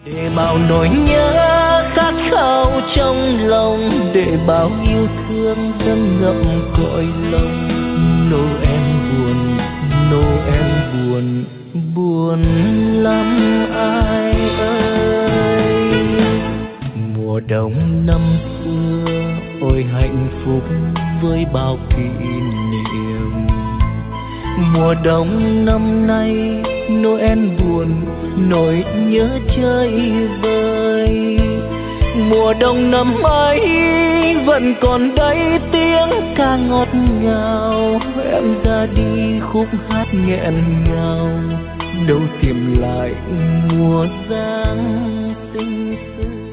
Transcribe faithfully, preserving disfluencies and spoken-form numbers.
để bao nỗi nhớ khát khao trong lòng, để bao yêu thương dâng ngậm cõi lòng. Noel buồn, Noel buồn, buồn lắm ai ơi. Mùa đông năm xưa ôi hạnh phúc với bao kỷ niệm, mùa đông năm nay Noel buồn nỗi nhớ chơi vơi. Mùa đông năm ấy vẫn còn đây tiếng ca ngọt ngào, em ra đi khúc hát nghẹn ngào, đâu tìm lại mùa giáng sinh xưa.